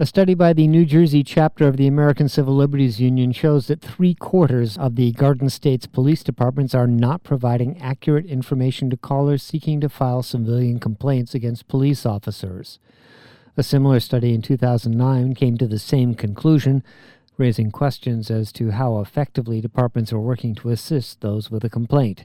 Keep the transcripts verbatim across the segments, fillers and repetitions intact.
A study by the New Jersey chapter of the American Civil Liberties Union shows that three-quarters of the Garden State's police departments are not providing accurate information to callers seeking to file civilian complaints against police officers. A similar study in two thousand nine came to the same conclusion, raising questions as to how effectively departments are working to assist those with a complaint.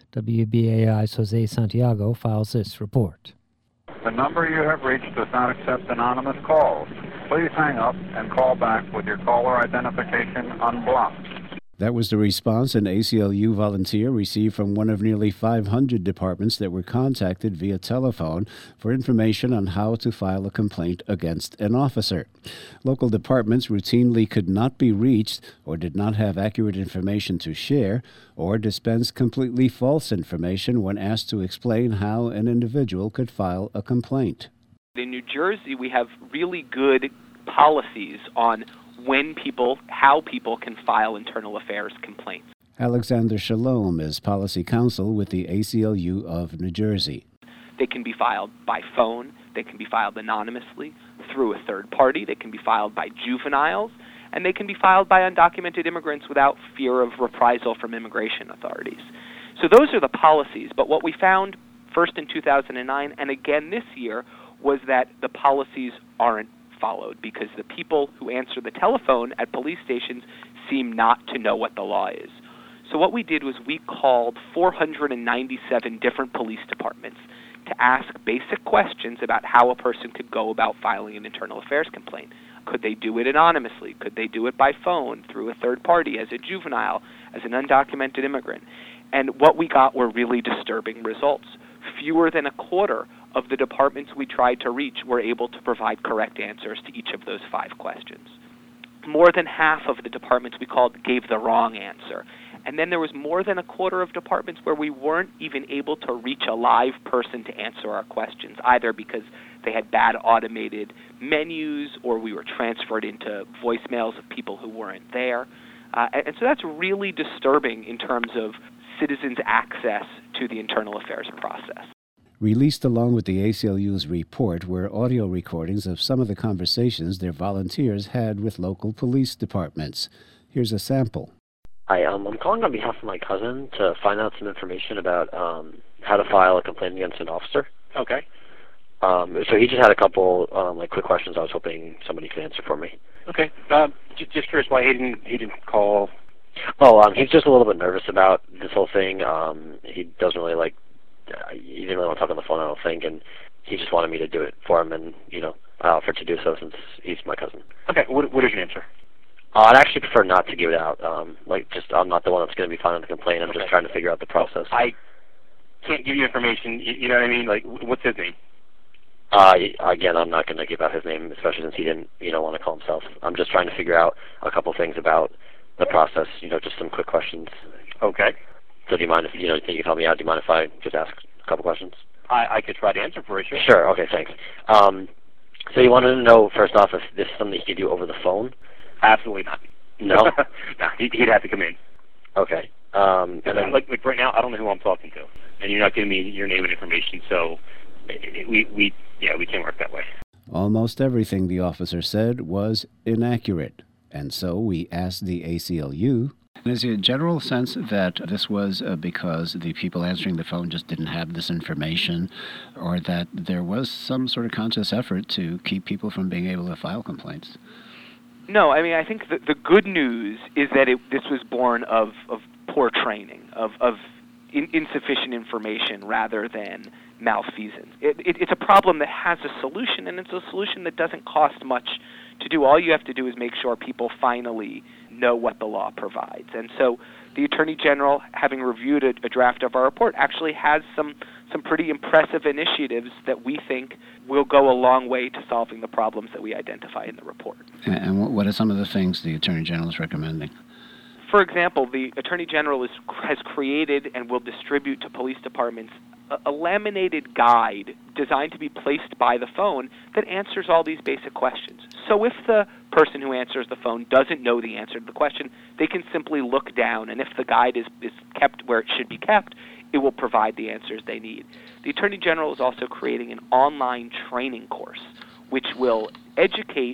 W B A I's Jose Santiago files this report. The number you have reached does not accept anonymous calls. Please hang up and call back with your caller identification unblocked. That was the response an A C L U volunteer received from one of nearly five hundred departments that were contacted via telephone for information on how to file a complaint against an officer. Local departments routinely could not be reached or did not have accurate information to share or dispense completely false information when asked to explain how an individual could file a complaint. In New Jersey, we have really good policies on when people, how people can file internal affairs complaints. Alexander Shalom is policy counsel with the A C L U of New Jersey. They can be filed by phone, they can be filed anonymously, through a third party, they can be filed by juveniles, and they can be filed by undocumented immigrants without fear of reprisal from immigration authorities. So those are the policies, but what we found first in two thousand nine and again this year was that the policies aren't followed because the people who answer the telephone at police stations seem not to know what the law is. So what we did was we called four hundred ninety-seven different police departments to ask basic questions about how a person could go about filing an internal affairs complaint. Could they do it anonymously? Could they do it by phone, through a third party, as a juvenile, as an undocumented immigrant? And what we got were really disturbing results. Fewer than a quarter of the departments we tried to reach were able to provide correct answers to each of those five questions. More than half of the departments we called gave the wrong answer. And then there was more than a quarter of departments where we weren't even able to reach a live person to answer our questions, either because they had bad automated menus or we were transferred into voicemails of people who weren't there. Uh, and, and so that's really disturbing in terms of citizens' access to the internal affairs process. Released along with the A C L U's report were audio recordings of some of the conversations their volunteers had with local police departments. Here's a sample. Hi, um, I'm calling on behalf of my cousin to find out some information about um, how to file a complaint against an officer. Okay. Um, so he just had a couple um, like quick questions I was hoping somebody could answer for me. Okay. Um, just, just curious why he didn't he didn't call. Oh, um, he's just a little bit nervous about this whole thing. Um, he doesn't really like. Uh, he didn't really want to talk on the phone, I don't think, and he just wanted me to do it for him, and you know, I offered to do so since he's my cousin. Okay. What What is your answer? Uh, I'd actually prefer not to give it out. Um, like, just I'm not the one that's going to be filing the complaint. I'm okay. just trying to figure out the process. I can't give you information. You, you know what I mean? Like, what's his name? Uh, again, I'm not going to give out his name, especially since he didn't, you know, want to call himself. I'm just trying to figure out a couple things about the process. You know, just some quick questions. Okay. So, do you mind if you know? Think you can help me out? Do you mind if I just ask a couple questions? I, I could try to answer for you. Sure. Sure. Okay. Thanks. Um, so you wanted to know first off if this is something he could do over the phone? Absolutely not. No. No, he'd, he'd have to come in. Okay. Um, and then, like, like right now, I don't know who I'm talking to, and you're not giving me your name and information, so it, it, we we yeah we can't work that way. Almost everything the officer said was inaccurate, and so we asked the A C L U. Is there a general sense that this was uh, because the people answering the phone just didn't have this information, or that there was some sort of conscious effort to keep people from being able to file complaints? No, I mean, I think the, the good news is that it, this was born of, of poor training, of, of in, insufficient information rather than malfeasance. It, it, it's a problem that has a solution, and it's a solution that doesn't cost much to do. All you have to do is make sure people finally know what the law provides. And so the Attorney General, having reviewed a, a draft of our report, actually has some, some pretty impressive initiatives that we think will go a long way to solving the problems that we identify in the report. And what are some of the things the Attorney General is recommending? For example, the Attorney General is, has created and will distribute to police departments a, a laminated guide designed to be placed by the phone that answers all these basic questions. So if the person who answers the phone doesn't know the answer to the question, they can simply look down, and if the guide is, is kept where it should be kept, it will provide the answers they need. The Attorney General is also creating an online training course which will educate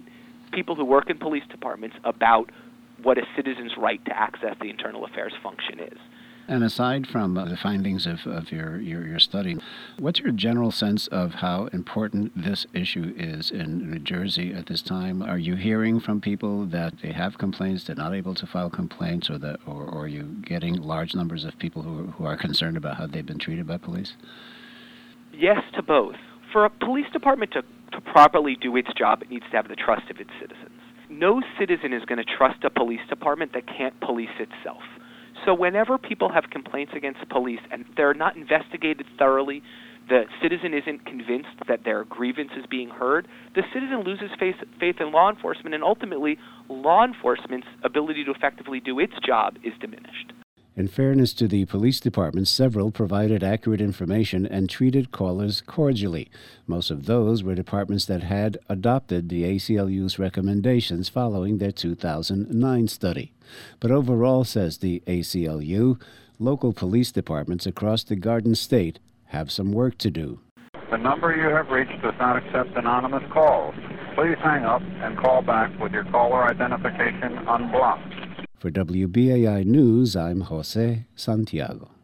people who work in police departments about what a citizen's right to access the internal affairs function is. And aside from uh, the findings of, of your, your, your study, what's your general sense of how important this issue is in New Jersey at this time? Are you hearing from people that they have complaints, they're not able to file complaints, or that, or, or are you getting large numbers of people who, who are concerned about how they've been treated by police? Yes to both. For a police department to, to properly do its job, it needs to have the trust of its citizens. No citizen is going to trust a police department that can't police itself. So whenever people have complaints against police and they're not investigated thoroughly, the citizen isn't convinced that their grievance is being heard, the citizen loses faith, faith in law enforcement, and ultimately law enforcement's ability to effectively do its job is diminished. In fairness to the police department, several provided accurate information and treated callers cordially. Most of those were departments that had adopted the A C L U's recommendations following their two thousand nine study. But overall, says the A C L U, local police departments across the Garden State have some work to do. The number you have reached does not accept anonymous calls. Please hang up and call back with your caller identification unblocked. For W B A I News, I'm Jose Santiago.